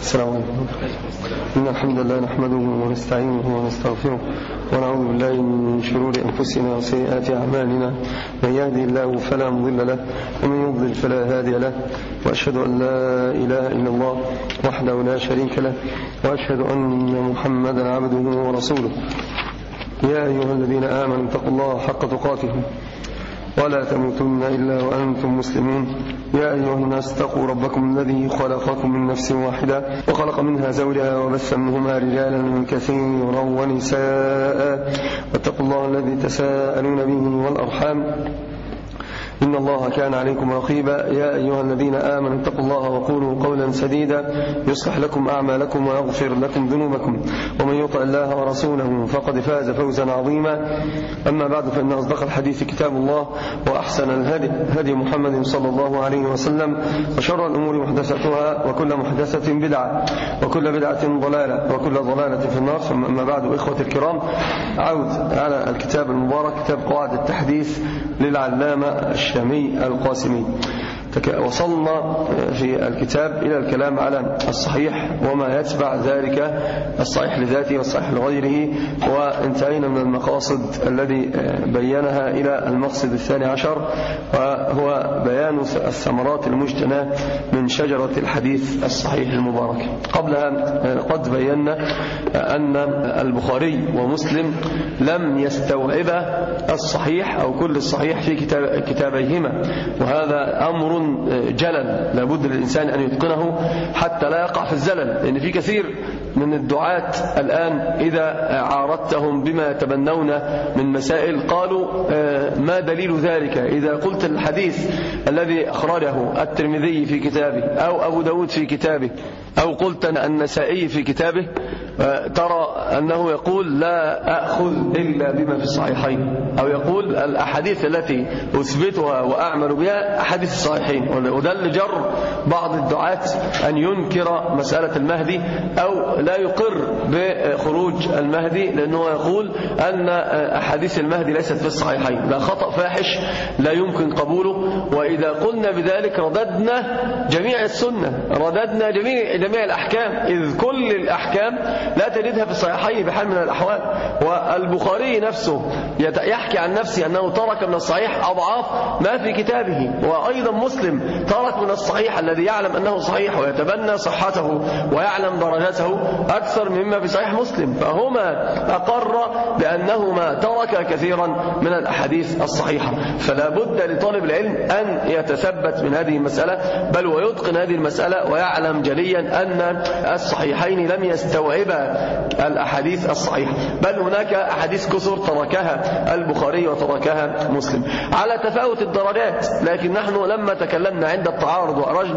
السلام عليكم. إن الحمد لله نحمده ونستعينه ونستغفره ونعوذ بالله من شرور أنفسنا وسيئات أعمالنا. من يهدي الله فلا مضل له ومن يضلل فلا هادي له، وأشهد أن لا إله إلا الله وحده لا شريك له، وأشهد أن محمدا عبده ورسوله. يا أيها الذين آمنوا اتقوا الله حق تقاته ولا تموتن إلا وأنتم مسلمون. يا أيها الناس اتقوا ربكم الذي خلقكم من نفس واحدة وخلق منها زوجها وبث منهما رجالا كثيرا ونساء، واتقوا الله الذي تساءلون به والأرحام إن الله كان عليكم رقيبا. يا أيها الذين آمنوا اتقوا الله وقولوا قولا سديدا يصلح لكم أعمالكم ويغفر لكم ذنوبكم، ومن يطع الله ورسوله فقد فاز فوزا عظيما. أما بعد، فإن أصدق الحديث كتاب الله، وأحسن الهدي هدي محمد صلى الله عليه وسلم، وشر الأمور محدثاتها، وكل محدثة بدعة، وكل بدعة ضلالة، وكل ضلالة في النار. ثم أما بعد، إخوة الكرام، عود على الكتاب المبارك كتاب قواعد التحديث للعلامة الشامي القاسمي. وصلنا في الكتاب إلى الكلام على الصحيح وما يتبع ذلك، الصحيح لذاته والصحيح لغيره، وانتهينا من المقاصد الذي بينها إلى المقصد 12، وهو بيان الثمرات المجتنى من شجرة الحديث الصحيح المبارك. قبلها قد بينا أن البخاري ومسلم لم يستوعب الصحيح أو كل الصحيح في كتابيهما، وهذا أمر جلل لابد للإنسان أن يتقنه حتى لا يقع في الزلل. لأن في كثير من الدعاة الآن إذا عارضتهم بما يتبنون من مسائل قالوا ما دليل ذلك؟ إذا قلت الحديث الذي أخرجه الترمذي في كتابه أو أبو داود في كتابه أو قلت النسائي في كتابه، ترى أنه يقول لا أخذ إلا بما في الصحيحين، أو يقول الأحاديث التي أثبتها وأعمل بها أحاديث الصحيحين. وده اللي جر بعض الدعاة أن ينكر مسألة المهدي أو لا يقر بخروج المهدي، لأنه يقول أن أحاديث المهدي ليست في الصحيحين. لا، خطأ فاحش لا يمكن قبوله. وإذا قلنا بذلك رددنا جميع السنة، رددنا جميع الأحكام، إذ كل الأحكام لا تجدها في الصحيحين بحال من الأحوال. والبخاري نفسه يحكي عن نفسه أنه ترك من الصحيح أضعاف ما في كتابه، وأيضا مسلم ترك من الصحيح الذي يعلم أنه صحيح ويتبنى صحته ويعلم درجته أكثر مما في صحيح مسلم، فهما أقر بأنهما ترك كثيرا من الأحاديث الصحيحة. فلا بد لطالب العلم أن يتثبت من هذه المسألة، بل ويتقن هذه المسألة، ويعلم جليا أن الصحيحين لم يستوعبا الأحاديث الصحيحة، بل هناك أحاديث كثر تركها البخاري وتركها مسلم على تفاوت الدرجات. لكن نحن لما تكلمنا عند التعارض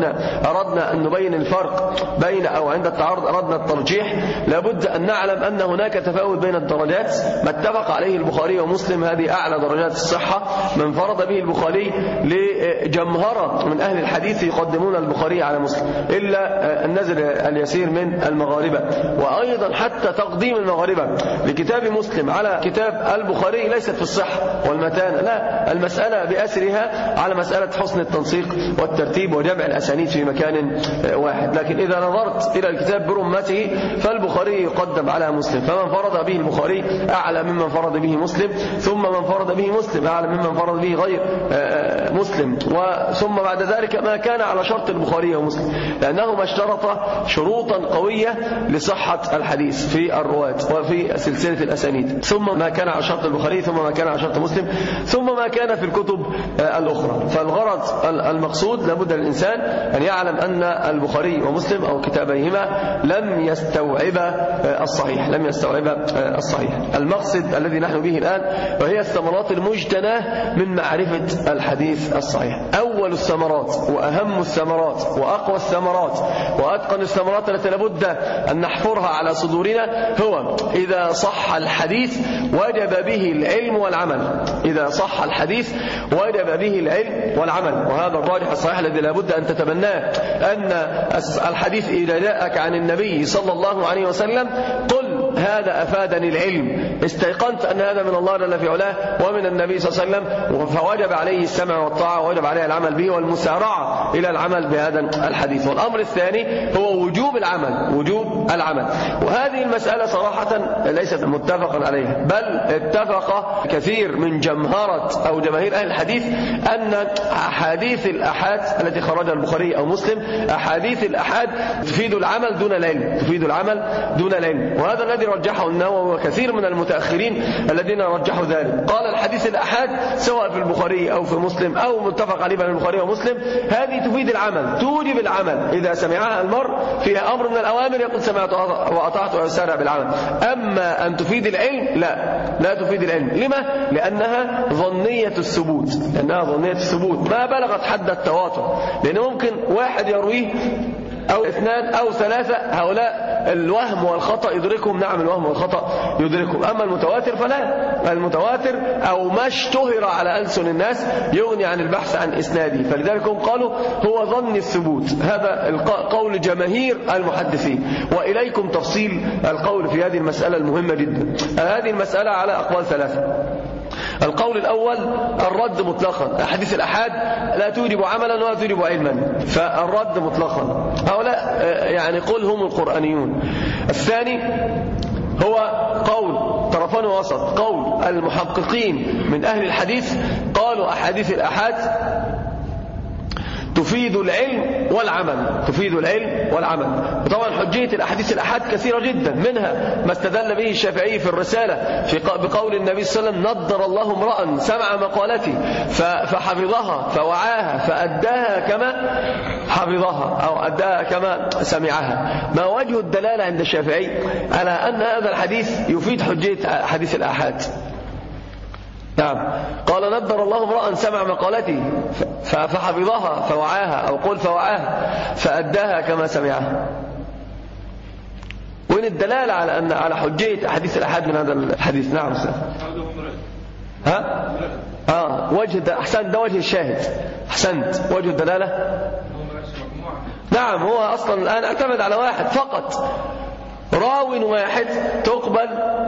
أردنا أن نبين الفرق بين، أو عند التعارض أردنا الترجيح، لابد أن نعلم أن هناك تفاوت بين الدرجات. ما اتفق عليه البخاري ومسلم هذه أعلى درجات الصحة، من فرض به البخاري لجمهرة من أهل الحديث يقدمون البخاري على مسلم، إلا النزل اليسير من المغاربة. وأيضا حتى تقديم المغاربة لكتاب مسلم على كتاب البخاري ليست في الصحة والمتانة، لا، المسألة بأسرها على مسألة حسن التنسيق والترتيب وجمع الأسانيد في مكان واحد. لكن إذا نظرت إلى الكتاب برمته فالبخاري يقدم على مسلم، فمن فرض به البخاري أعلى ممن فرض به مسلم، ثم من فرض به مسلم أعلى ممن فرض به غير مسلم، ثم بعد ذلك ما كان على شرط البخاري ومسلم، لأنهما اشترطا شروطا قوية لصحة الحديث في الرواة وفي سلسلة الأسانيد، ثم ما كان على شرط البخاري، ثم ما كان على شرط مسلم، ثم ما كان في الكتب الأخرى. فالغرض المقصود لابد للإنسان أن يعلم أن البخاري ومسلم أو كتابيهما لم يستوعبا الصحيح، لم يستوعبا الصحيح. المقصد الذي نحن به الآن وهي الثمرات المجتناه من معرفة الحديث الصحيح. أول الثمرات وأهم الثمرات وأقوى الثمرات وأتقن الثمرات التي لابد أن نحفرها على صدورنا هو إذا صح الحديث وجب به العلم والعمل. إذا صح الحديث وجب به العلم والعمل، وهذا الراجح الصحيح الذي لابد أن تتبناه، أن الحديث إذا جاءك عن النبي صلى الله عليه وسلم قل هذا أفادني العلم، استيقنت أن هذا من الله جل في علاه ومن النبي صلى الله عليه وسلم، فوجب عليه السمع والطاعة ووجب عليه العمل به والمسارعة إلى العمل بهذا الحديث. والأمر الثاني هو وجوب العمل. وهذه المسألة صراحة ليست متفقا عليها، بل اتفق كثير من جمهرة أو جماهير أهل الحديث أن أحاديث الأحاد التي خرجها البخاري أو مسلم أحاديث الأحاد تفيد العمل دون العلم. وهذا الذي رجحه النووي وكثير من المتأخرين الذين رجحوا ذلك. قال الحديث الأحاد سواء في البخاري أو في مسلم أو متفق عليه بين البخاري ومسلم هذه تفيد العمل، توجب العمل. إذا سمعها المرء فيها أمر من الأوامر يقول سمعت وأطعت ويسارع بالعمل. أما أن تفيد العلم لا تفيد العلم. لما؟ لأنها ظنية الثبوت، ما بلغت حد التواتر، لأن ممكن واحد يرويه أو اثنان أو ثلاثة، هؤلاء الوهم والخطأ يدركهم، نعم الوهم والخطأ يدركهم. أما المتواتر فلا، المتواتر أو ما اشتهر على ألسن الناس يغني عن البحث عن إسناده، فلذلك هم قالوا هو ظن الثبوت. هذا قول جماهير المحدثين. وإليكم تفصيل القول في هذه المسألة المهمة جدا. هذه المسألة على أقوال ثلاثة. القول الأول الرد مطلقا، أحاديث الأحاد لا توجب عملا ولا توجب علما، فالرد مطلقا. هؤلاء يعني قل هم القرآنيون. الثاني هو قول طرفان وسط، قول المحققين من أهل الحديث قالوا أحاديث الأحاد تفيد العلم والعمل. وطبعا حجية الأحاديث الأحاد كثيرة جدا، منها ما استدل به الشافعي في الرسالة بقول النبي صلى الله عليه وسلم نضر الله امرأ سمع مقالتي فحفظها فوعاها فأداها كما حفظها أو أداها كما سمعها. ما وجه الدلالة عند الشافعي على أن هذا الحديث يفيد حجية حديث الأحاد؟ نعم، قال نضر الله امرأ سمع مقالتي فحفظها فوعاها أو قل فوعاها فأداها كما سمعها. وين الدلالة على حجية أحاديث الأحاد من هذا الحديث؟ نعم وجه أحسنت، ده وجه الشاهد، أحسنت وجه الدلالة. نعم، هو أصلا الآن اعتمد على واحد فقط، راو واحد تقبل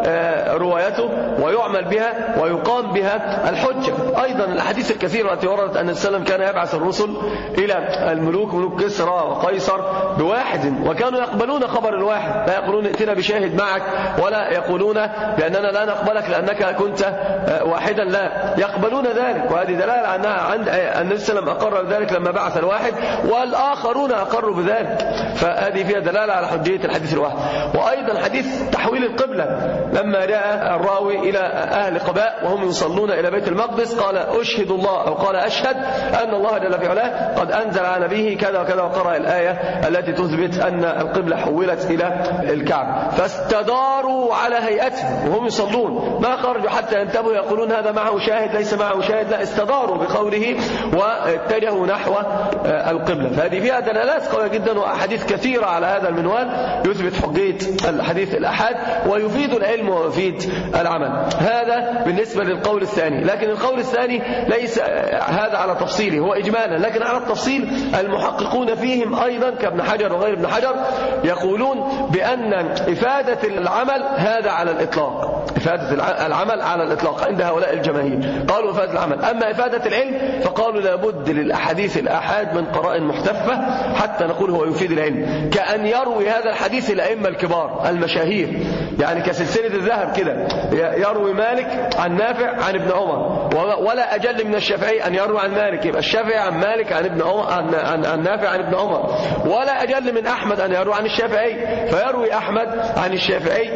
روايته ويعمل بها ويقام بها الحجة. أيضا الأحاديث الكثيرة التي وردت أن السلام كان يبعث الرسل إلى الملوك، ملوك كسرى وقيصر بواحد، وكانوا يقبلون خبر الواحد، لا يقولون ائتنا بشاهد معك، ولا يقولون بأننا لا نقبلك لأنك كنت واحدا، لا يقبلون ذلك. وهذه دلالة أنها عند النبي صلى الله عليه وسلم أقر بذلك لما بعث الواحد، والآخرون أقروا بذلك، فهذه فيها دلالة على حجية الحديث الواحد. وأيضا حديث تحويل القبلة، لما جاء الراوي إلى أهل قباء وهم يصلون إلى بيت المقدس قال أشهد الله أو قال أشهد أن الله جل في علاه قد أنزل على نبيه كذا وكذا، وقرأ الآية التي تثبت أن القبلة حولت إلى الكعبة، فاستداروا على هيئتهم وهم يصلون، ما خرجوا حتى ينتبهوا يقولون هذا معه شاهد ليس معه شاهد، لا، استداروا بقوله واتجهوا نحو القبلة. فهذه فيها دلالات قوية جدا وأحاديث كثيرة على هذا المنوال يثبت حجية الحديث الأحاد ويفيد العلم ويفيد العمل. هذا بالنسبة للقول الثاني. لكن القول الثاني ليس هذا على تفصيله، هو إجمالا، لكن على التفصيل المحققون فيهم أيضا كابن حجر وغير ابن حجر يقولون بأن إفادة العمل هذا على الإطلاق، إفادة العمل على الإطلاق عند هؤلاء الجماهير، قالوا إفادة العمل. أما إفادة العلم فقالوا لابد للأحاديث الآحاد من قرائن محتفة حتى نقول هو يفيد العلم، كأن يروي هذا الحديث الأئمة الكبار المشاهير، يعني كسلسلة الذهب كده، يروي مالك عن نافع عن ابن عمر، ولا أجل من الشافعي أن يروي عن مالك، يبقى الشافعي عن مالك عن ابن عمر عن نافع عن ابن عمر، ولا أجل من أحمد أن يروي عن الشافعي فيروي أحمد عن الشافعي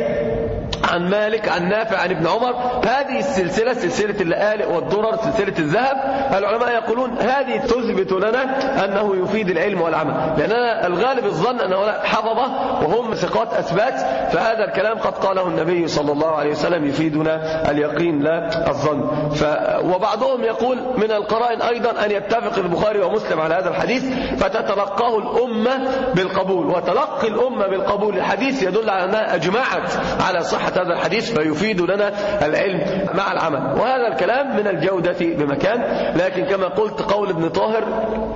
عن مالك عن نافع عن ابن عمر. هذه السلسلة، سلسلة اللآلئ والدرر، سلسلة الذهب، العلماء يقولون هذه تثبت لنا أنه يفيد العلم والعمل، لأننا الغالب الظن أنه حفظه وهم ثقات أثبات، فهذا الكلام قد قاله النبي صلى الله عليه وسلم يفيدنا اليقين لا الظن. وبعضهم يقول من القرائن أيضا أن يتفق البخاري ومسلم على هذا الحديث فتتلقاه الأمة بالقبول، وتلقي الأمة بالقبول الحديث يدل على أنها أجمعت على صحة هذا الحديث فيفيد لنا العلم مع العمل. وهذا الكلام من الجودة بمكان، لكن كما قلت قول ابن طاهر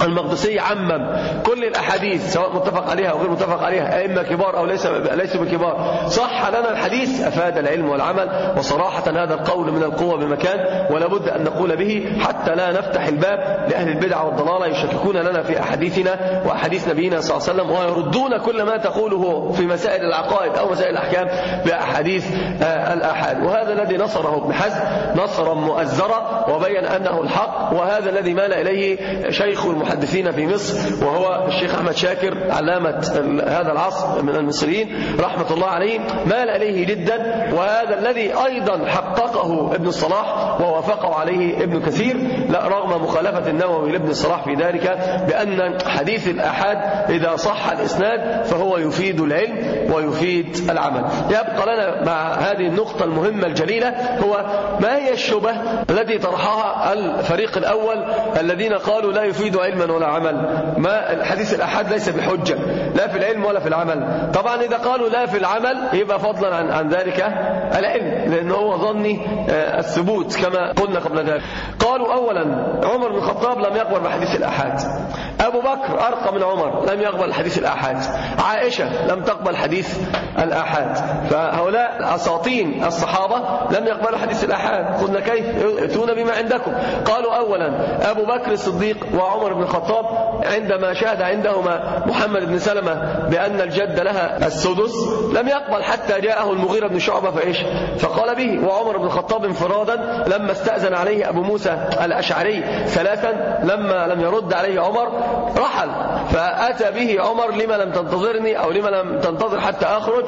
المقدسي عمم كل الأحاديث سواء متفق عليها أو غير متفق عليها، أئمة كبار أو ليسوا بكبار، صح لنا الحديث أفاد العلم والعمل. وصراحة هذا القول من القوة بمكان، ولا بد أن نقول به حتى لا نفتح الباب لأهل البدع والضلالة يشككون لنا في أحاديثنا وأحاديث نبينا صلى الله عليه وسلم، ويردون كل ما تقوله في مسائل العقائد أو مسائل الأحكام بأحاديث الآحاد. وهذا الذي نصره ابن حزم نصرا مؤزرا وبين أنه الحق، وهذا الذي مال إليه شيخ المحدثين في مصر وهو الشيخ أحمد شاكر علامة هذا العصر من المصريين رحمة الله عليه، مال إليه جدا. وهذا الذي أيضا حققه ابن الصلاح ووافقه عليه ابن كثير، لا رغم مخالفة النووي لابن الصلاح في ذلك، بأن حديث الآحاد إذا صح الإسناد فهو يفيد العلم ويفيد العمل. يبقى لنا مع هذه النقطة المهمة الجليلة هو ما هي الشبه التي طرحها الفريق الأول الذين قالوا لا يفيد علما ولا عمل، ما الحديث الآحاد ليس بحجة لا في العلم ولا في العمل. طبعا إذا قالوا لا في العمل يبقى فضلا عن ذلك العلم، لأنه هو ظني الثبوت كما قلنا قبل ذلك. قالوا أولا عمر بن الخطاب لم يقبل بحديث الآحاد، أبو بكر أرقى من عمر لم يقبل حديث الآحاد، عائشة لم تقبل حديث الآحاد. فهؤلاء أساطين الصحابة لم يقبلوا حديث الآحاد. قلنا كيف يأتون بما عندكم؟ قالوا أولا أبو بكر الصديق وعمر بن الخطاب عندما شهد عندهما محمد بن سلمة بأن الجد لها السدس لم يقبل حتى جاءه المغيرة بن شعبة فقال به. وعمر بن الخطاب انفرادا لما استأذن عليه أبو موسى الأشعري ثلاثا لما لم يرد عليه عمر رحل، فأتى به عمر لما لم تنتظرني أو لما لم تنتظر حتى أخرج؟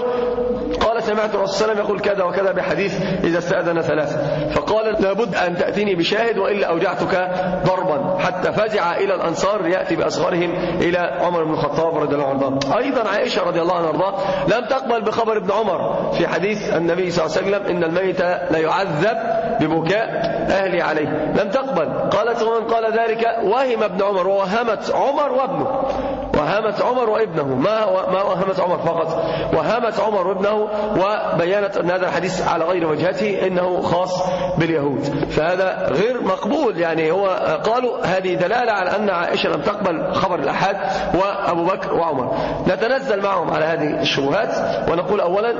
قال سمعت الرسول صلى الله عليه وسلم يقول كذا وكذا بحديث إذا استأذن ثلاثة. فقال لابد أن تأتيني بشاهد وإلا أوجعتك ضربا، حتى فزع إلى الأنصار يأتي بأصغرهم إلى عمر بن الخطاب رضي الله عنه. أيضا عائشة رضي الله عنها لم تقبل بخبر ابن عمر في حديث النبي صلى الله عليه وسلم إن الميت لا يعذب ببكاء أهلي عليه، لم تقبل. قالت ومن قال ذلك وهم ابن عمر، ووهمت عمر وابنه، وهمت عمر وابنه، ما وهمت عمر فقط، وهمت عمر وابنه، وبيانت أن هذا الحديث على غير وجهته إنه خاص باليهود، فهذا غير مقبول. يعني هو قالوا هذه دلالة على أن عائشة لم تقبل خبر الأحاد وأبو بكر وعمر. نتنزل معهم على هذه الشبهات ونقول أولا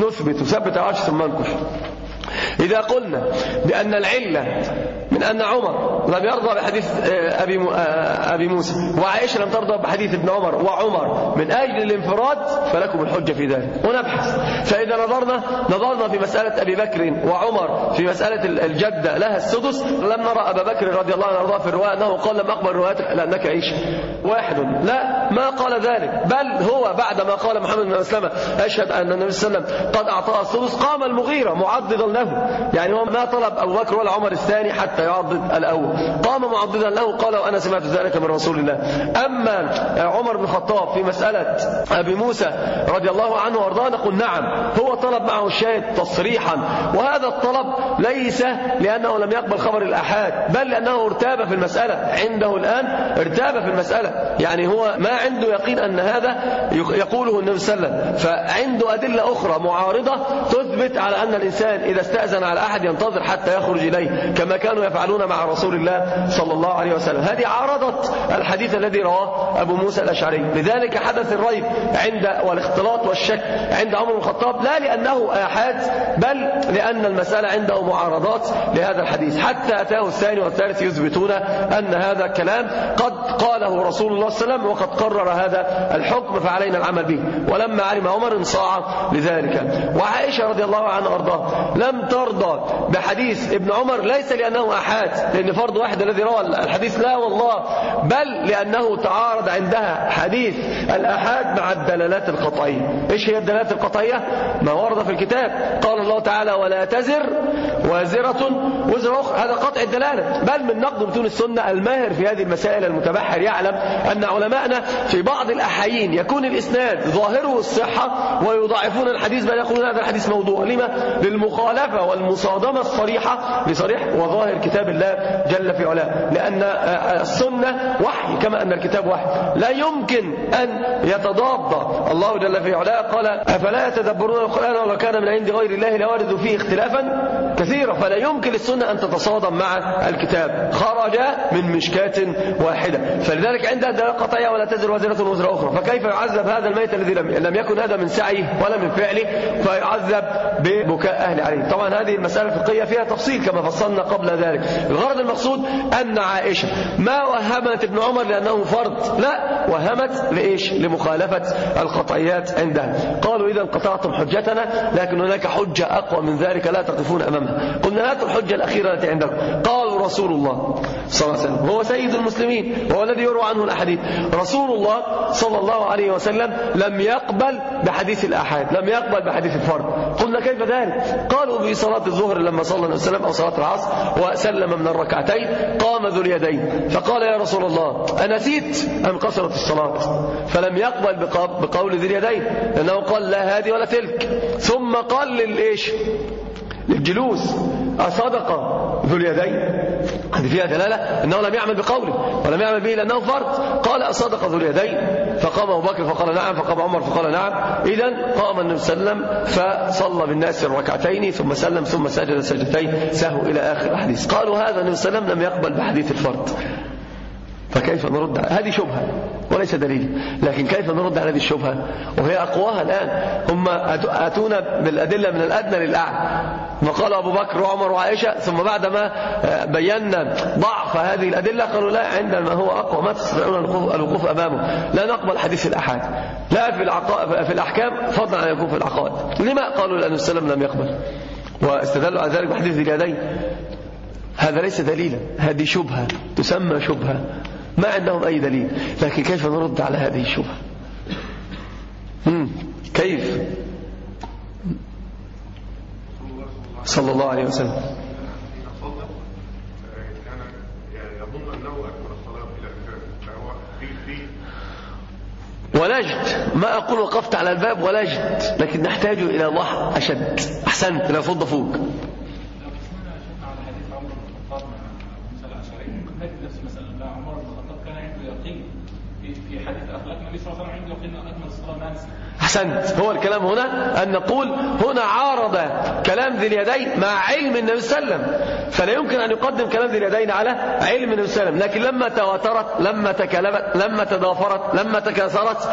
نثبت عاش ثم ننكش. إذا قلنا بأن العلة من أن عمر لم يرضى بحديث أبي موسى وعائشة لم ترضى بحديث ابن عمر وعمر من أجل الانفراد فلكم الحجة في ذلك ونبحث. فإذا نظرنا في مسألة أبي بكر وعمر في مسألة الجدة لها السدس، لم نرى أبا بكر رضي الله عنه في الرواية أنه قال لم أقبل روايتك لأنك عيش واحد، لا ما قال ذلك، بل هو بعدما قال محمد بن مسلمة أشهد أن النبي صلى الله عليه وسلم قد أعطاه السدس قام المغيرة معضدا له، يعني هو ما طلب أبو بكر ولا عمر الثاني حتى يعضد الأول، قام معضدا له قال وأنا سمعت ذلك من رسول الله. أما عمر بن الخطاب في مسألة أبي موسى رضي الله عنه وارضاه نقول نعم هو طلب معه الشاهد تصريحا، وهذا الطلب ليس لأنه لم يقبل خبر الآحاد بل لأنه ارتاب في المسألة، عنده الآن ارتاب في المسألة، يعني هو ما عنده يقين أن هذا يقوله النبي صلى الله عليه وسلم، فعنده أدلة أخرى معارضة تثبت على أن الإنسان إذا استأذن على أحد ينتظر حتى يخرج إليه كما كانوا يفعلون مع رسول الله صلى الله عليه وسلم. هذه عارضت الحديث الذي رواه أبو موسى الأشعري، لذلك حدث الريب والاختلاط والشك عند عمر بن الخطاب، لا لأنه آحاد بل لأن المسألة عنده معارضات لهذا الحديث، حتى أتاه الثاني والثالث يثبتون أن هذا الكلام قد قاله رسول الله صلى الله عليه وسلم وقد قرر هذا الحكم فعلينا العمل به. ولما علم عمر انصاع لذلك. وعائشة رضي الله عنها وارضاها لم ترضى بحديث ابن عمر ليس لأنه آحاد لأن فرد واحد الذي روى الحديث، لا والله، بل لأنه تعارض عندها حديث الآحاد مع الدلالات القطعية. إيش هي الدلالات القطعية؟ ما ورد في الكتاب، قال الله تعالى ولا تزر وازرة وزر أخرى، هذا قطع الدلالة. بل من نقد متون السنة الماهر في هذه المسائل المتبحر يعلم أن علماءنا في بعض الأحايين يكون الإسناد ظاهره الصحة ويضاعفون الحديث بل يقولون هذا الحديث موضوع. لما؟ للمخالفة والمصادمة الصريحة لصريح وظاهر كتاب الله جل في علاه، لأن السنة وحي كما أن الكتاب وحي، لا يمكن أن يتضاد. الله جل في علاه قال أفلا يتدبرون القرآن ولو كان من عند غير الله لوردوا فيه اختلافا كثيرا، فلا يمكن للسنة أن تتصادم مع الكتاب، خرج من مشكاة واحدة. فلذلك عندها دلالة قطعية ولا تزر وزرة وزر أخرى، فكيف يعذب هذا الميت الذي لم يكن هذا من سعيه ولا من فعله فيعذب ببكاء أهل عليه؟ طبعا هذه المسألة الفقهية فيها تفصيل كما فصلنا قبل ذلك. الغرض المقصود أن عائشة ما وهمت ابن عمر لأنه فرض، لا، وهمت لإيش؟ لمخالفة القطعيات عندها. قالوا إذا قطعتم حجتنا، لكن هناك حجة أقوى من ذلك لا تقفون أمامها. قلنا هاتوا الحجة الأخيرة التي عندكم. قالوا رسول الله صلى الله عليه وسلم هو سيد المسلمين وهو الذي يروى عنه الأحاديث. رسول الله صلى الله عليه وسلم لم يقبل بحديث الآحاد، لم يقبل بحديث الفرد. قلنا كيف ذلك؟ قالوا بصلاة الظهر لما صلى النبي صلى الله عليه وسلم أو صلاة العصر وسلم من الركعتين قام ذو اليدين فقال يا رسول الله أنسيت أم قصرت الصلاة؟ فلم يقبل بقول ذي اليدين لأنه قال لا هذه ولا تلك. ثم قال للجلوس أصدق ذو اليدين؟ هذه فيها دلالة أنه لم يعمل بقوله ولم يعمل به لأنه فرض. قال أصدق ذو اليدين؟ فقام أبو بكر فقال نعم، فقام عمر فقال نعم. إذن قام النبي صلى الله عليه وسلم فصلى بالناس الركعتين ثم سلم ثم سجد سجدتين سهو إلى آخر الحديث. قالوا هذا النبي صلى الله عليه وسلم لم يقبل بحديث الفرد، فكيف نرد؟ هذه شبهة وليس دليل، لكن كيف نرد على هذه الشبهة وهي أقواها الآن؟ هم أتونا بالأدلة من الأدنى للأعلى، ما قال أبو بكر وعمر وعائشة، ثم بعدما بينا ضعف هذه الأدلة قالوا لا، عندما هو أقوى ما تستطيعون الوقوف أمامه لا نقبل حديث الأحاد لا في الأحكام فضلا عن يكون في العقائد. لما؟ قالوا لأن السلام لم يقبل واستدلوا على ذلك بحديث ذي اليدين. هذا ليس دليلا، هذه شبهة تسمى شبهة، ما عندهم أي دليل. لكن كيف نرد على هذه الشبهة؟ كيف؟ صلى الله عليه وسلم ولجت، ما أقول وقفت على الباب ولجت، لكن نحتاج إلى الله أشد. أحسنت، لا فض فوق. أحسنت، هو الكلام هنا أن نقول هنا عارض كلام ذي اليدين مع علم النبي صلى الله عليه وسلم، فلا يمكن أن يقدم كلام ذي اليدين على علم النبي صلى الله عليه وسلم. لكن لما تواترت، لما تكلمت، لما تضافرت، لما تكاثرت،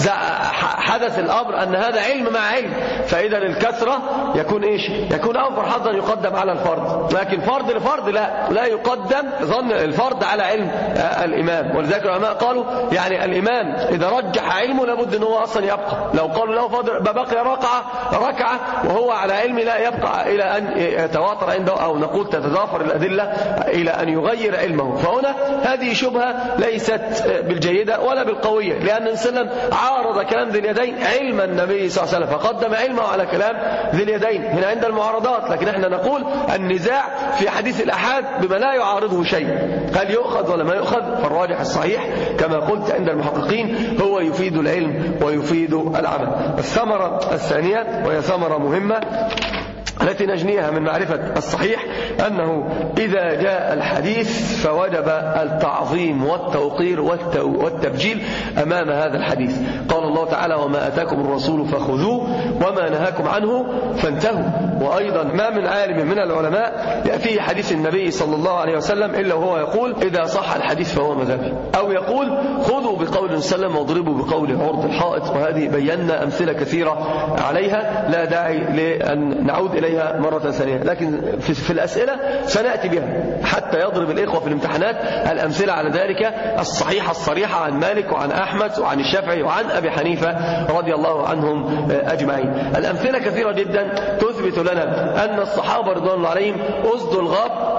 حدث الأمر أن هذا علم مع علم، فإذا الكثرة يكون إيش؟ يكون أوفر حظا يقدم على الفرد. لكن فرد لفرد لا يقدم ظن الفرد على علم الإمام. ولذلك العلماء قالوا يعني الإمام إذا رجح علمه لابد أنه أصلا يبقى. لو قالوا له فضل بقي ركعة وهو على علم لا يبقى إلى أن يتواتر عنده أو نقول تتضافر الأدلة إلى أن يغير علمه. فهنا هذه شبهة ليست بالجيدة ولا بالقوية، لأن النبي صلى الله عليه وسلم عارض كلام ذي اليدين علم النبي صلى الله عليه وسلم فقدم علمه على كلام ذي اليدين. هنا عند المعارضات، لكن احنا نقول النزاع في حديث الأحاد بما لا يعارضه شيء، هل يؤخذ ولا ما يؤخذ؟ فالراجح الصحيح كما قلت عند المحققين هو يفيد العلم ويفيد العمل. الثمرة الثانية وهي ثمرة مهمة التي نجنيها من معرفة الصحيح أنه إذا جاء الحديث فوجب التعظيم والتوقير والتبجيل أمام هذا الحديث. قال الله تعالى وما أتاكم الرسول فخذوه وما نهاكم عنه فانتهوا. وأيضا ما من عالم من العلماء يأتي حديث النبي صلى الله عليه وسلم إلا وهو يقول إذا صح الحديث فهو مذهبي، أو يقول خذوا بقول سلم واضربوا بقول عرض الحائط. وهذه بينا أمثلة كثيرة عليها لا داعي لأن نعود إليها مرة ثانية، لكن في الأسئلة سنأتي بها حتى يضرب الإخوة في الامتحانات الأمثلة على ذلك الصحيحة الصريحة عن مالك وعن أحمد وعن الشافعي وعن أبي حنيفة رضي الله عنهم أجمعين. الأمثلة كثيرة جدا تثبت لنا أن الصحابة رضوان الله عليهم أسدوا الغاب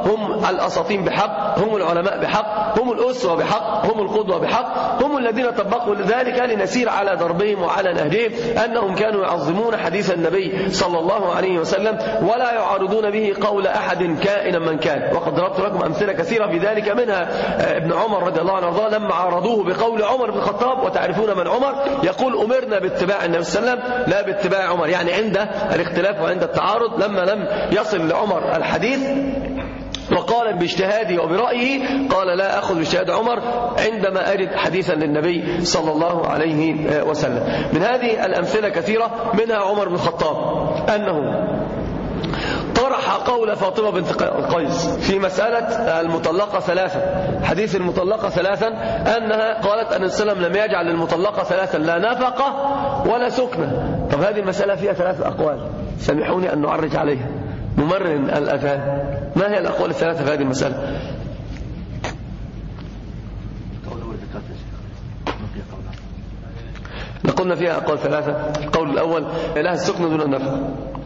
هم الأساطين بحق، هم العلماء بحق، هم الأسوة بحق، هم القدوة بحق، هم الذين طبقوا ذلك لنسير على دربهم وعلى نهجهم، أنهم كانوا يعظمون حديث النبي صلى الله عليه وسلم ولا يعارضون به قول أحد كائنا من كان. وقد ضربت لكم أمثلة كثيرة في ذلك، منها ابن عمر رضي الله عنه وارضاه لما عارضوه بقول عمر بن الخطاب، وتعرفون من عمر، يقول أمرنا باتباع النبي صلى الله عليه وسلم لا باتباع عمر، يعني عند الاختلاف وعند التعارض لما لم يصل لعمر الحديث وقال باجتهاده وبرأيه قال لا أخذ باجتهاد عمر عندما أجد حديثا للنبي صلى الله عليه وسلم. من هذه الأمثلة كثيرة، منها عمر بن الخطاب أنه طرح قول فاطمة بنت قيس في مسألة المطلقة ثلاثة، حديث المطلقة ثلاثا، أنها قالت أن السلام لم يجعل المطلقة ثلاثا لا نفقة ولا سكنة. طب هذه المسألة فيها ثلاث أقوال، سامحوني أن نعرج عليها ممرن الأذهان. ما هي الأقوال الثلاثة في هذه المسألة؟ قلنا فيها أقوال ثلاثة. القول الأول لها السكن دون النفقة،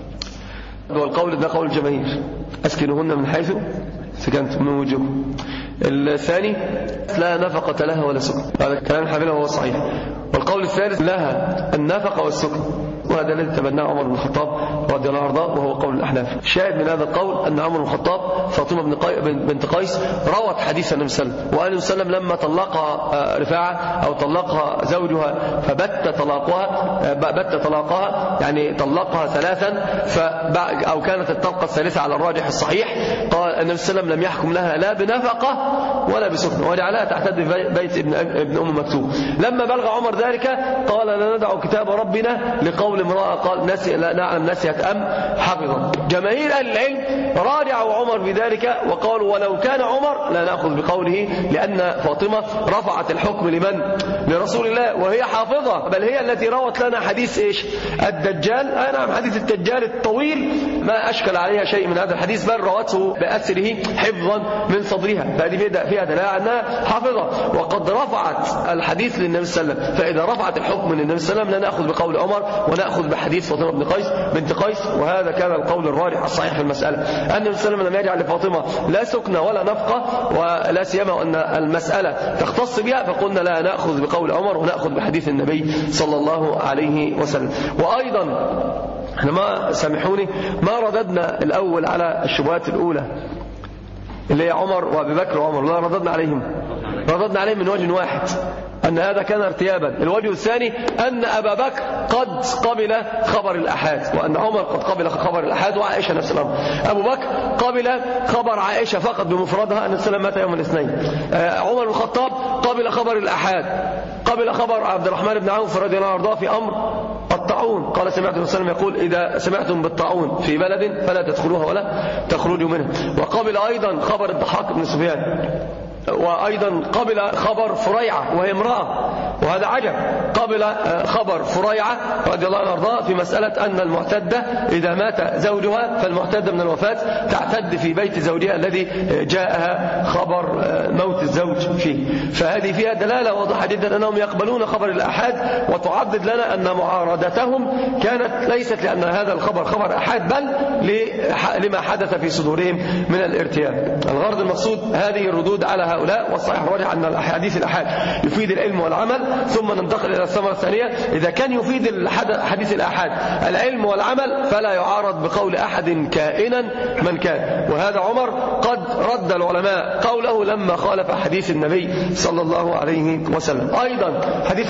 والقول ده قول الجماهير، أسكنهن من حيث سكنتم من وجوهكم. الثاني لا نفقة لها ولا سكن، هذا كلام الحنابلة وهو صحيح. والقول الثالث لها النفقة والسكن، وهذا الذي تبناه عمر بن الخطاب رضي الله عنه وهو قول الأحناف. شاهد من هذا القول أن عمر بن الخطاب فاطمة بنت قيس روت حديث النبي صلى الله عليه وسلم، وقال النبي صلى الله عليه وسلم لما طلقها رفاعة أو طلقها زوجها فبت طلاقها يعني طلقها ثلاثا، أو كانت الطلقة الثالثة على الراجح الصحيح، قال النبي صلى الله عليه وسلم لم يحكم لها لا بنفقة ولا بسكن، وجعلها تعتد في بيت ابن أم مكتوم. لما بلغ عمر ذلك قال لا ندع كتاب ربنا لقول امرأة قال نسي لا نعلم نسيت أم حفظا. جماهير أهل العلم راجعوا عمر بذلك وقالوا ولو كان عمر لا نأخذ بقوله، لأن فاطمة رفعت الحكم لمن؟ لرسول الله، وهي حافظة، بل هي التي روت لنا حديث إيش؟ الدجال. نعم، حديث الدجال الطويل ما أشكل عليها شيء من هذا الحديث، بل روته بأسره حفظا من صدرها، فهذه فيها دلالة أنها حافظة. وقد رفعت الحديث للنبي صلى الله عليه وسلم، فإذا رفعت الحكم للنبي صلى الله عليه وسلم لا نأخذ بقول عمر ونأخذ بحديث فاطمة بنت قيس. وهذا كان القول الراجح الصحيح في المسألة، أن النبي صلى الله عليه وسلم لم يجعل لفاطمة لا سكنة ولا نفقة، ولا سيما أن المسألة تختص بها، فقلنا لا نأخذ بقول عمر ونأخذ بحديث النبي صلى الله عليه وسلم. وأيضا احنا ما سامحوني ما رددنا الأول على الشبهات الأولى اللي هي عمر وأبي بكر وعمر، لا رددنا عليهم من وجه واحد، أن هذا كان ارتيابا. الوجه الثاني أن أبا بكر قد قبل خبر الأحاد، وأن عمر قد قبل خبر الأحاد، وعائشة نفس الأمر. أبو بكر قبل خبر عائشة فقط بمفردها أن السلام مات يوم الاثنين. عمر بن الخطاب قبل خبر الأحاد، قبل خبر عبد الرحمن بن عوف رضي الله عنه في أمر الطاعون، قال سمعت النبي صلى الله عليه وسلم يقول إذا سمعتم بالطاعون في بلد فلا تدخلوها ولا تخرجوا منها. وقبل أيضا خبر الضحاك بن سفيان، وأيضا قبل خبر فريعة وهي امرأة، وهذا عجب، قبل خبر فريعة رضي الله عنها في مسألة أن المعتدة إذا مات زوجها فالمعتدة من الوفاة تعتد في بيت زوجها الذي جاءها خبر موت الزوج فيه. فهذه فيها دلالة واضحة جدا أنهم يقبلون خبر الأحاد، وتعدد لنا أن معارضتهم كانت ليست لأن هذا الخبر خبر أحاد، بل لما حدث في صدورهم من الارتياب. الغرض المقصود هذه الردود على هؤلاء، والصحيح الراجح أن الحديث الأحاد يفيد العلم والعمل. ثم ننتقل إلى الثمرة الثانية، إذا كان يفيد حديث الأحاد العلم والعمل فلا يعارض بقول أحد كائنا من كان. وهذا عمر قد رد العلماء قوله لما خالف حديث النبي صلى الله عليه وسلم. أيضا حديث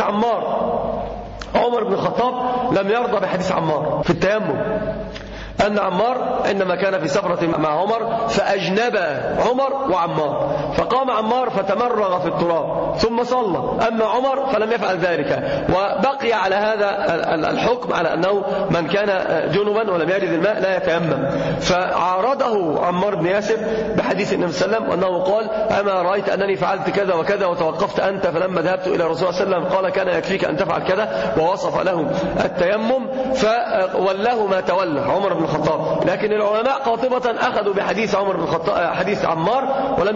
عمر بن الخطاب لم يرضى بحديث عمار في التيمم، أن عمار عندما كان في سفرة مع عمر فأجنب عمر وعمار، فقام عمار فتمرغ في التراب ثم صلى، أما عمر فلم يفعل ذلك، وبقي على هذا الحكم على أنه من كان جنبا ولم يجد الماء لا يتيمم. فعارضه عمار بن ياسر بحديث النبي صلى الله عليه وسلم أنه قال أما رأيت أنني فعلت كذا وكذا وتوقفت أنت، فلما ذهبت إلى الرسول صلى الله عليه وسلم قال كان يكفيك أن تفعل كذا، ووصف له التيمم فوله ما تولى عمر بن الخطاب. لكن العلماء قاطبة أخذوا بحديث عمر بن الخطاب حديث عمار ولم يأخذوا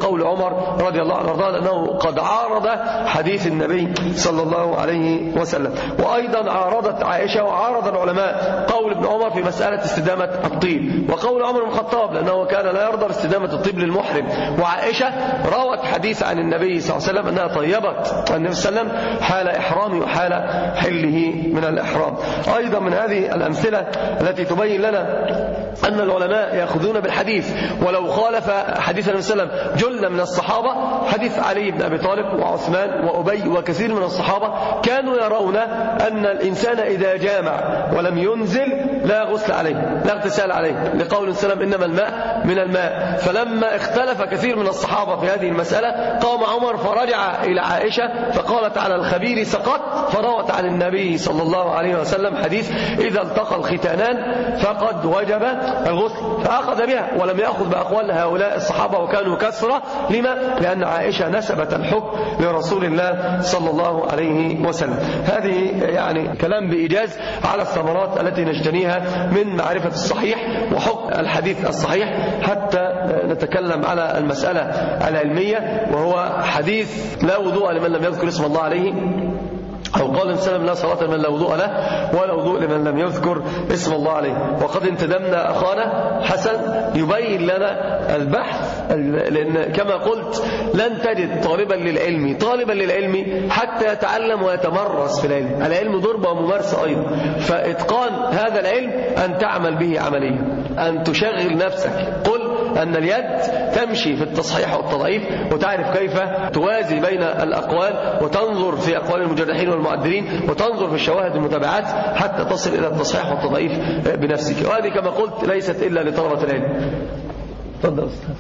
قول عمر رضي الله عنه وارضاه أنه قد عارض حديث النبي صلى الله عليه وسلم. وأيضا عارضت عائشة وعارض العلماء قول ابن عمر في مسألة استدامة الطيب، وقول عمر بن الخطاب لأنه كان لا يرضى استدامة الطيب للمحرم. وعائشة روت حديث عن النبي صلى الله عليه وسلم أنها طيبت النبي صلى الله عليه وسلم حال إحرامه وحال حله من الإحرام. أيضا من هذه الأمثلة التي تبين لنا أن العلماء يأخذون بالحديث ولو خالف حديث النبي صلى الله عليه وسلم جل من الصحابة. حديث علي بن أبي طالب وعثمان وأبي وكثير من الصحابة كانوا يرون أن الإنسان إذا جامع ولم ينزل لا غسل عليه لا اغتسال عليه، لقول السلام إنما الماء من الماء. فلما اختلف كثير من الصحابة في هذه المسألة قام عمر فرجع إلى عائشة فقالت على الخبير سقط، فروت عن النبي صلى الله عليه وسلم حديث إذا التقى الختانان فقد وجب الغسل، فأخذ بها ولم يأخذ بأقوال هؤلاء الصحابة وكانوا كثرة. لما؟ لأن عائشة نسبت الحكم لرسول الله صلى الله عليه وسلم. هذه يعني كلام بإيجاز على الثمرات التي نجتنيها من معرفة الصحيح وحكم الحديث الصحيح، حتى نتكلم على المسألة العلمية، وهو حديث لا وضوء لمن لم يذكر اسم الله عليه، أو قال السلام لا صلاة لمن لا وضوء له ولا وضوء لمن لم يذكر اسم الله عليه. وقد انتدمنا أخانا حسن يبين لنا البحث، لأن كما قلت لن تجد طالبا للعلم حتى يتعلم ويتمرس في العلم. العلم ضربة وممارسة أيضا، فإتقان هذا العلم أن تعمل به عمليا، أن تشغل نفسك. قل أن اليد تمشي في التصحيح والتضعيف وتعرف كيف توازي بين الأقوال وتنظر في أقوال المجرحين والمعدلين وتنظر في الشواهد والمتابعات حتى تصل إلى التصحيح والتضعيف بنفسك. وهذه كما قلت ليست إلا لطلبة العلم. تفضل أستاذ.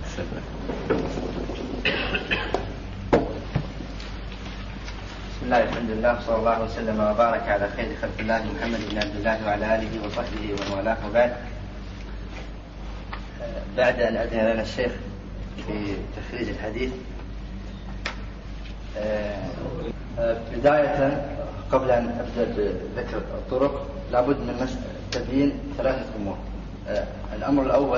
بسم الله الحمد لله صلى الله وسلم وبارك على خير خلق الله محمد بن عبد الله وعلى آله وصحبه ومن والاه. وبعد، بعد أن أذن لنا الشيخ في تخريج الحديث، بداية قبل أن أبدأ بذكر الطرق لابد من تبيين ثلاثة أمور. الأمر الأول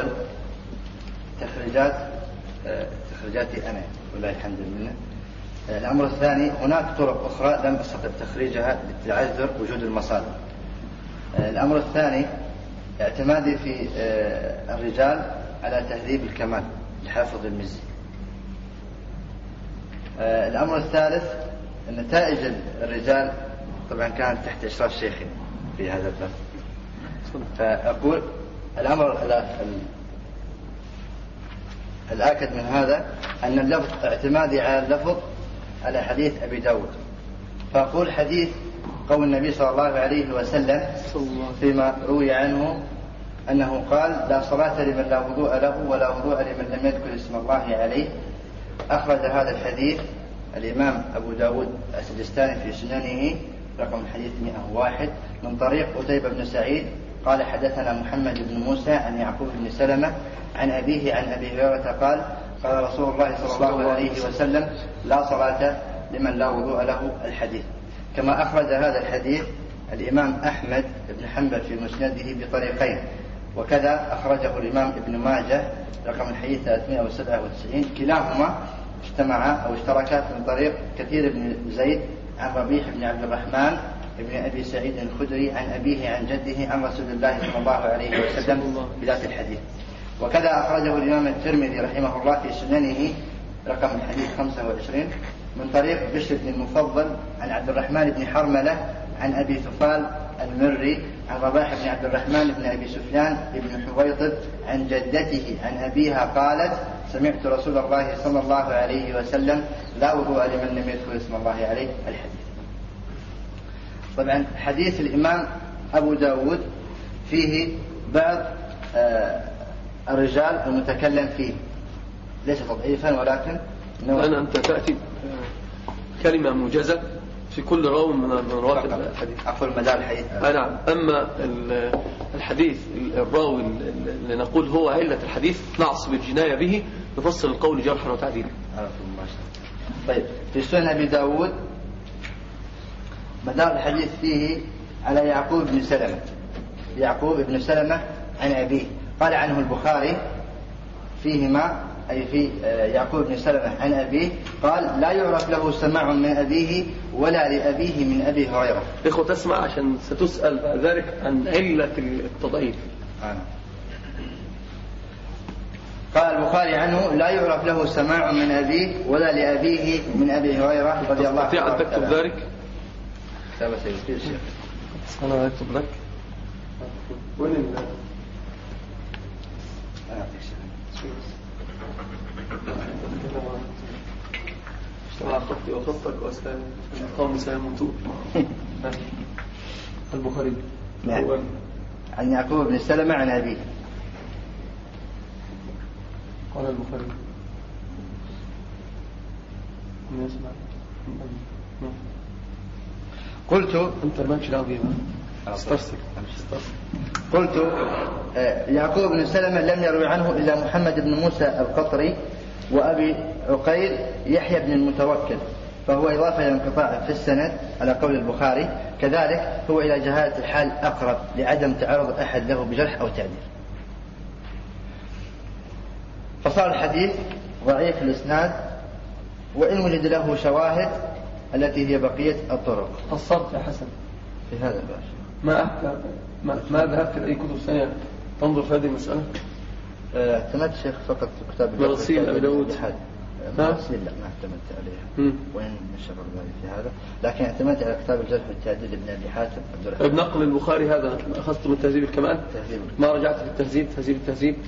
تخريجاتي أنا والله الحمد لله. الأمر الثاني هناك طرق أخرى لم أستطع تخريجها لتعذر وجود المصادر. الأمر الثاني اعتمادي في الرجال على تهذيب الكمال لحافظ المزي. الأمر الثالث نتائج الرجال طبعا كانت تحت إشراف شيخي في هذا الباب. فأقول الأمر الآكد من هذا أن اللفظ اعتمادي على اللفظ على حديث أبي داود. فأقول حديث قول النبي صلى الله عليه وسلم فيما روي عنه أنه قال لا صلاة لمن لا وضوء له ولا وضوء لمن لم يذكر اسم الله عليه. أخرج هذا الحديث الإمام أبو داود السجستاني في سننه رقم الحديث 101 من طريق قتيبة بن سعيد قال حدثنا محمد بن موسى عن يعقوب بن سلمة عن أبيه عن أبي هريرة قال قال رسول الله صلى الله عليه وسلم لا صلاة لمن لا وضوء له الحديث. كما أخرج هذا الحديث الإمام أحمد بن حنبل في مسنده بطريقين، وكذا أخرجه الإمام ابن ماجه رقم الحديث 397. كلاهما اجتمعا أو اشتركا من طريق كثير بن زيد عن ربيح بن عبد الرحمن ابن أبي سعيد الخدري عن أبيه عن جده عن رسول الله صلى الله عليه وسلم بذات الحديث. وكذا أخرجه الإمام الترمذي رحمه الله في سننه رقم الحديث 25 من طريق بشر بن المفضل عن عبد الرحمن بن حرملة عن أبي ثفال المري عن رباح بن عبد الرحمن بن أبي سفيان بن حويطب عن جدته عن أبيها قالت سمعت رسول الله صلى الله عليه وسلم لا وضوء لمن لم يذكر اسم الله عليه الحديث. طبعا حديث الإمام أبو داود فيه بعض الرجال المتكلم فيه ليس تضعيفا ولكن أنت تأتي كلمة موجزة في كل راو من رواة الحديث. أقول مدار الحديث. نعم. أما الحديث الراوي اللي نقول هو علة الحديث نعصب الجناية به نفصل القول جرحا وتعديلا. طيب في سنن أبي داود مدار الحديث فيه على يعقوب بن سلمة عن أبيه. قال عنه البخاري فيهما أي في يعقوب بن سلمة عن أبيه قال لا يعرف له سماع من أبيه ولا لأبيه من أبي هريرة. إخوة تسمع عشان ستسأل بعد ذلك عن علة التضعيف. قال البخاري عنه لا يعرف له سماع من أبيه ولا لأبيه من أبي هريرة رضي الله عنه. تستطيع أن تكتب ذلك؟ لا بس يا شيخ أنا أكتب لك. وين اجتمع خطي وخطك وقوم سيموتون. البخاري عن يعقوب بن سلمة عن أبيه. قال البخاري قلت أنت ماكش دعوة بيه. قلت يعقوب بن سلمة لم يروي عنه إلا محمد بن موسى القطري وأبي عقيل يحيى بن المتوكل، فهو إضافة إلى انقطاع في السند على قول البخاري، كذلك هو إلى جهالة الحال أقرب لعدم تعرض أحد له بجرح أو تعديل. فصار الحديث ضعيف الإسناد وإن وجد له شواهد التي هي بقية الطرق. قصرت يا حسن في هذا الباب ما ذهبت لأي كتب ثانية تنظر في هذه المسألة؟ اعتمدت شيخ فقط كتاب مراسيل أبي داود. مراسيل لا ما اعتمدت عليها وإن نشر ذلك في هذا، لكن اعتمدت على كتاب الجرح والتعديل ابن أبي حاتم. بنقل البخاري هذا أخذت من تهذيب الكمال؟ ما رجعت في التهذيب تهذيب التهذيب؟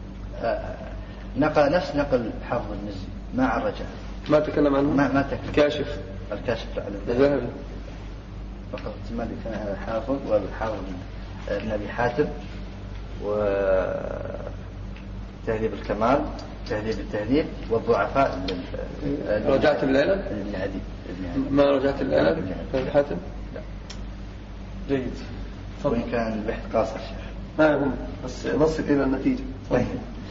نقل نفس نقل حافظ المزي ما عرجه. ما تكلم عنه؟ ما تكلم. الكاشف على الذهبي فقط اعتماد كان على الحافظ والحافظ ابن أبي حاتم وتهذيب الكمال تهذيب التهذيب والضعفاء. رجعت العلل؟ ابن عدي. ما رجعت العلل ابن أبي حاتم؟ لا. جيد. وإن كان البحث قاصر شيخ ما يهم بس نصل إلى النتيجة. طيب.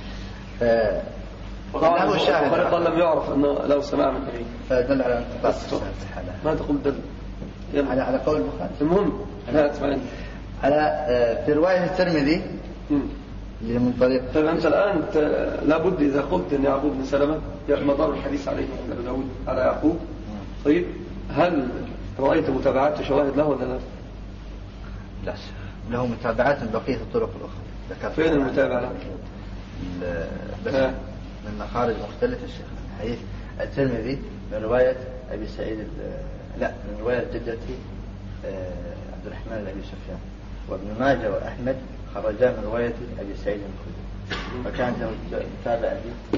له شاهد لم يعرف أنه لو سمع من أبيه فدل على انقطاع ما تقول دل على قول البخاري. المهم لا اسمعني على في رواية الترمذي من طريق. طيب أنت الآن لابد إذا قلت أن يعقوب بن سلمة مدار الحديث عليه ابن داود على يعقوب، طيب هل رأيت متابعات وشواهد له ولا لا؟ لا له متابعات من بقية الطرق الأخرى. فين المتابعة له؟ بس من مخارج مختلفة الشيخ. حديث الترمذي من رواية أبي سعيد لا من رواية جدتي عبد الرحمن الأبي سفيان، وابن ماجه وأحمد خرجا من رواية أبي سعيد الخدري، فكانت له متابعة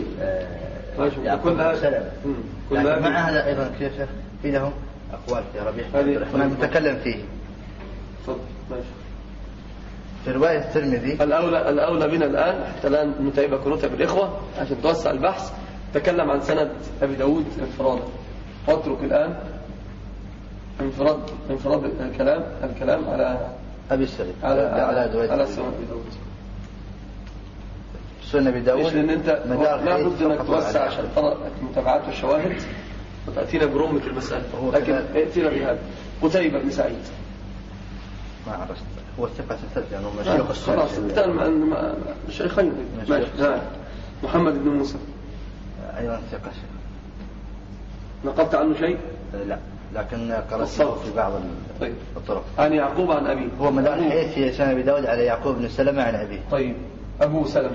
كل هذا مع هذا أيضا كيف في له أقوال في ربيع عبد الرحمن متكلم فيه. في رواية الترمذي الأولى بنا الآن حتى الآن نتابع كنوتها بالإخوة عشان توسع البحث. تكلم عن سند أبي داود انفرادا، واترك الآن انفراد الكلام على أبي سعيد على سند أبي داود. سنة أبي داود لأن أنت لا بد أنك توسع عشان ترى المتابعات والشواهد وتأتينا برمة المسألة، لكن ائتنا بهذا. قتيبة بن سعيد ما عرفت هو الثقة الثالث يعني مشايخ السنة. خلاص مثال مع الشيخين محمد بن موسى أيضا ثقة شيخ. نقلت عنه شيء؟ لا لكن قرأته في بعض الطرق. عن يعقوب عن أبيه. هو مدار الحديث في سنة أبي داود على يعقوب بن سلمة عن أبيه. طيب أبو سلمة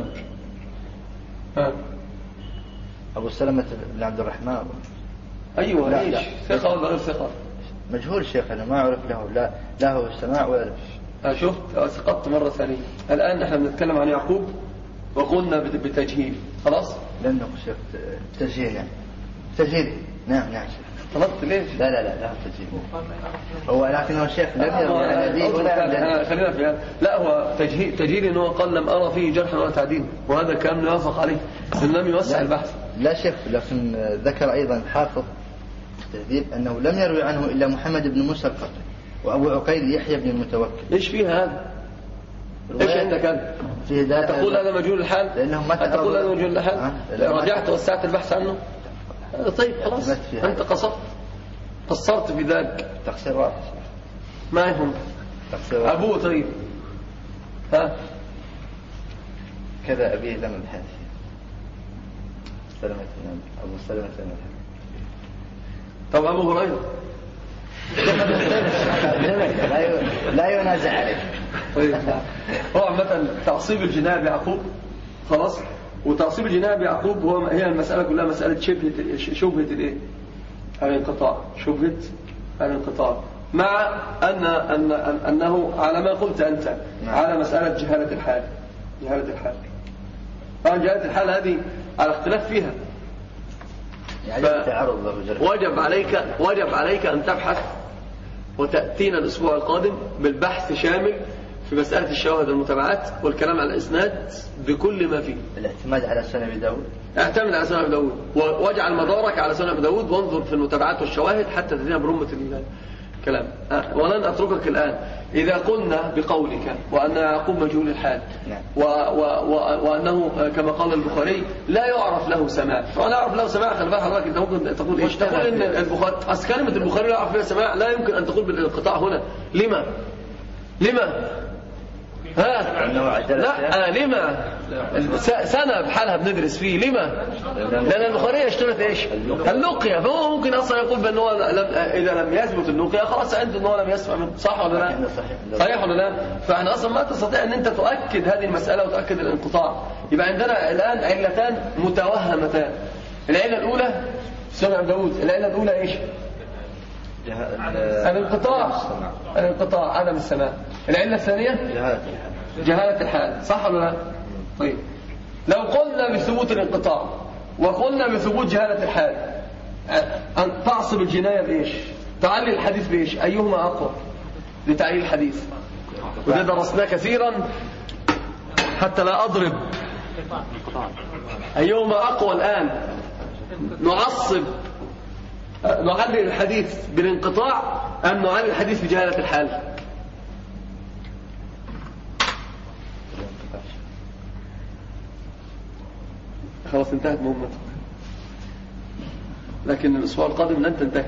أبو سلمة بن عبد الرحمن. أيوة ليش ثقة ولا غير ثقة؟ مجهول شيخ أنا ما أعرف له لا هو السماع ولا شفت سقطت مرة ثانية. الآن نحن بنتكلم عن يعقوب وقلنا بتجهيل خلاص. لأنه شيخ تجهيل يعني تجهيل. نعم شيخ. طلبت ليش؟ لا تجهيل هو لكنه الشيخ لم يروي خلينا في هذا. لا هو تجهيل إنه قال لم أرى فيه جرحا ولا تعديل، وهذا كان يوافق عليه إن لم يوسع البحث. لا شيخ لكن ذكر أيضا حافظ التهذيب أنه لم يروي عنه إلا محمد بن موسى القطري وأبو عقيل يحيى بن المتوكل. إيش فيها هذا؟ إيش عندك هذا؟ تقول هذا مجهول الحال؟ لأنه ما تقول هذا مجهول الحال؟ رجعت وسعت البحث عنه؟ طيب خلاص أنت قصرت في ذلك. تقصير واضح ما يهم. أبوه طيب كذا أبيه لم الحديث أبو سلمة. طب أبو هريرة لا ينازع عليه. طيب هو عامة تعصيب الجناية بعقوب خلاص، وتعصيب الجناية بعقوب هي المسألة كلها مسألة شبهة الايه؟ الانقطاع، شبهة الانقطاع، مع أنه على ما قلت أنت على مسألة جهالة الحال. طبعا جهالة الحال هذه على اختلاف فيها، وجب عليك أن تبحث وتأتينا الأسبوع القادم بالبحث شامل في مسألة الشواهد والمتابعات والكلام على الإسناد بكل ما فيه. الاعتماد على سنن أبي داود، اعتمد على سنن أبي داود واجعل مدارك على سنن أبي داود، وانظر في المتابعات والشواهد حتى تدينا برمة الكلام. ولن أتركك الآن إذا قلنا بقولك وأن يعقوب مجهول الحال وأنه كما قال البخاري لا يعرف له سماع. ولا يعرف له سماع، خلي بالك حضرتك أنت ممكن تقول إيش؟ تقول إن البخاري أصل كلمة البخاري لا يعرف لها سماع لا يمكن أن تقول بالانقطاع هنا. لما؟ لا لما سنة بحالها بندرس فيه. لما؟ لأن البخاري يشترط إيش؟ اللقية. فهو ممكن أصلا يقول بأنه إذا لم يثبت اللقية خلاص عنده أنه لم يسمع منه. صح ولا لا؟ صحيح ولا لا؟ فإحنا أصلا ما تستطيع أن أنت تؤكد هذه المسألة وتؤكد الانقطاع. يبقى عندنا الآن علتان متوهمتان. العلة الأولى سنة داود، العلة الأولى إيش؟ الانقطاع عدم السماع. العلة الثانية جهالة الحال. صح ولا لا؟ طيب لو قلنا بثبوت الانقطاع وقلنا بثبوت جهالة الحال، أن تعصب الجناية بإيش؟ تعلل الحديث بإيش؟ أيهما أقوى لتعليل الحديث؟ وده درسناه كثيرا حتى لا أضرب. أيهما أقوى الآن؟ نعلل الحديث بالانقطاع أم نعلل الحديث بجهالة الحال؟ خلاص انتهت مهمتك، لكن الأسبوع القادم لن تنتهي.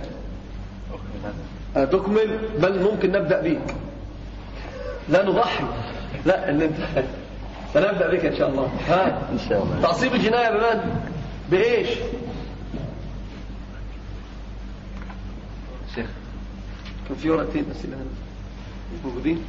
تكمل، بل ممكن نبدأ بيك. لا نضحي، لا اللي انتهت سنبدأ بك إن شاء الله. إن شاء الله. تعصيب الجناية بمن؟ بإيش؟ شيخ كان في ورقتين أسئلة موجودين.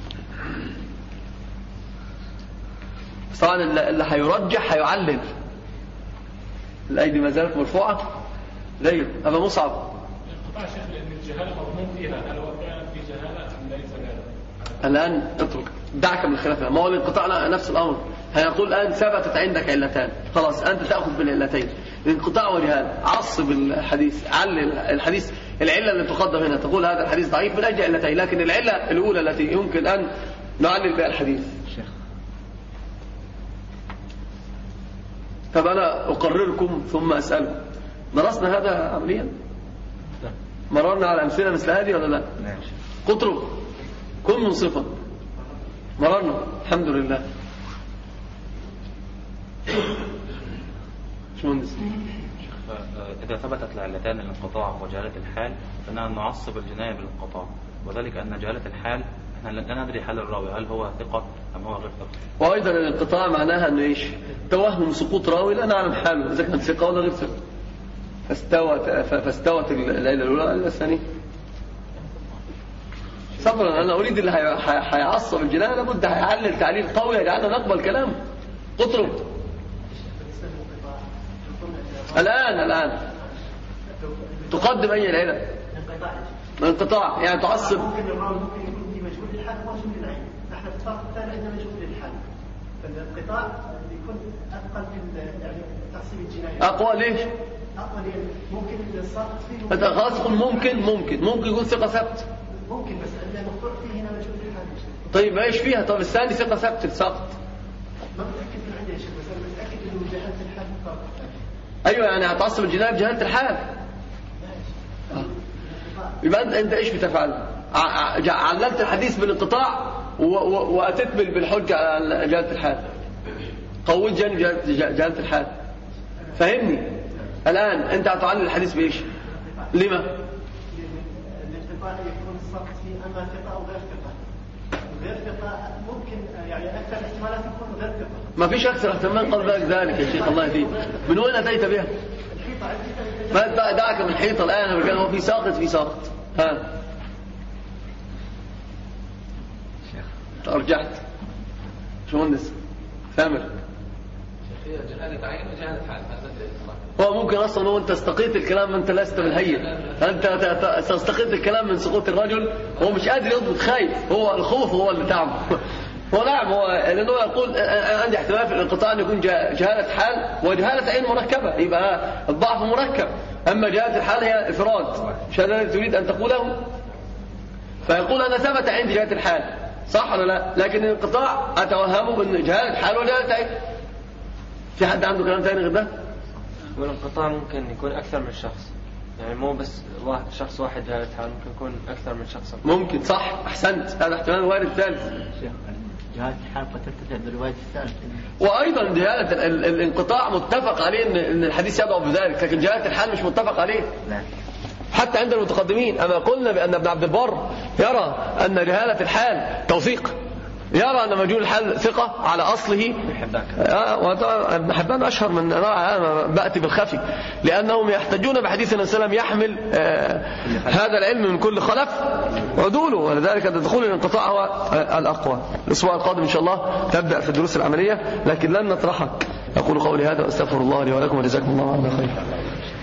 طبعا اللي هيرجح هيعلل. الأيدي ما زالت مرفوعة. ليه أبا مصعب؟ الانقطاع شيخ لأن الجهالة مضمون فيها، هل هو كان في جهالة أم ليس جهالة؟ الآن اترك، دعك من الخلاف. ما هو الانقطاع نفس الأمر. هيقول الآن ثبتت عندك علتان، خلاص أنت تأخذ بالعلتين، الانقطاع وجهالة. عصب الحديث، علل الحديث. العلة اللي تقدم هنا تقول هذا الحديث ضعيف من أجل علتين، لكن العلة الأولى التي يمكن أن نعلل بها الحديث. طب أنا أقرركم ثم أسألكم، درسنا هذا عمليا؟ مررنا على أمثلة مثل هذه ولا لا؟ قطروا كن منصفا. مررنا الحمد لله. شو مهندس؟ إذا ثبتت العلتان الانقطاع وجهالة الحال فإننا نعصب الجناية بالانقطاع، وذلك أن جهالة الحال احنا لا ندري حال الراوي هل هو ثقة أم هو غير ثقة. وأيضا الانقطاع معناها أنه إيش؟ توهم سقوط راوي لا نعلم حاله إذا كان ثقة ولا غير ثقة. فاستوت العلة الأولى على الثانية. صبرا، أنا أريد اللي هيعصب الجناية لابد هيعلل تعليل قوي يجعلنا نقبل كلامه. قطروا الآن تقدم أي العلة؟ الانقطاع يعني تعصب. ممكن الراوي ممكن يكون في مجهول للحال ومجهول للعين. نحن في الفرق الثاني عندنا مجهول للحال، فالانقطاع يكون أثقل في يعني تعصيب الجناية. أقوى ليش؟ أقوى لأن ممكن السقط فيه. أنت خلاص تقول ممكن يكون ثقة ثبت. ممكن بس المقطوع فيه هنا مجهول للحال. طيب ايش فيها؟ طب الثاني ثقة ثبت سقط. ما متأكد من عندي يا شيخ، بس أنا متأكد إنه جهالة الحال فرق. أيوة يعني هتعصب الجناية بجهالة الحال. يبقى أنت إيش بتفعل؟ عللت الحديث بالانقطاع وأتت بالحجة على جهالة الحال، قوت جانب جهالة الحال. فهمني الآن أنت هتعلل الحديث بإيش؟ لما؟ الانقطاع يكون السقط فيه أما ثقة أو غير ثقة. غير ثقة ممكن يعني أكثر الاحتمالات تكون غير ثقة. ما فيش أكثر احتمال قبل ذلك يا شيخ الله يهديك. من وين أتيت بها؟ ما دعك من الحيطة الآن، هو في ساقط. ها أرجحت شو مهندس ثامر؟ جهالة عين وجهالة حال. هو ممكن أصلا هو أنت استقيت الكلام، أنت لست بالهين، أنت تستقيت الكلام من سقوط الرجل، هو مش قادر يضبط، خايف، هو الخوف هو اللي تعمل. ونعم هو لأنه يقول عندي احتمال في الانقطاع أن يكون جهالة حال وجهالة عين مركبة، يبقى الضعف مركب. أما جهالة الحال هي إفراد، مش هذا الذي تريد أن تقوله؟ فيقول أنا ثبت عندي جهالة الحال، صح ولا لا؟ لكن الانقطاع أتوهمه من جهالة حال وجهالة عين. في حد عنده كلام ثاني غير ده؟ والانقطاع ممكن يكون أكثر من شخص، يعني مو بس شخص واحد جهالة حال، ممكن يكون أكثر من شخص. ممكن، صح، أحسنت، هذا احتمال وارد ثالث. جهالة الحال قد ترتفع بالرواية الثالثة. وأيضا جهالة الانقطاع متفق عليه إن الحديث يدعو بذلك، لكن جهالة الحال مش متفق عليه حتى عند المتقدمين. أما قلنا بأن ابن عبد البر يرى أن جهالة الحال توثيق، يرى أن مجهول الحال ثقة على أصله. ابن حبان أشهر من أنا بأتي بالخفي، لأنهم يحتجون بحديث النبي صلى الله عليه وسلم يحمل هذا العلم من كل خلف عدوله، ولذلك دخول الانقطاع هو الأقوى. الأسبوع القادم إن شاء الله تبدأ في الدروس العملية، لكن لن نطرحك. أقول قولي هذا وأستغفر الله لي ولكم وجزاكم الله عنا خير.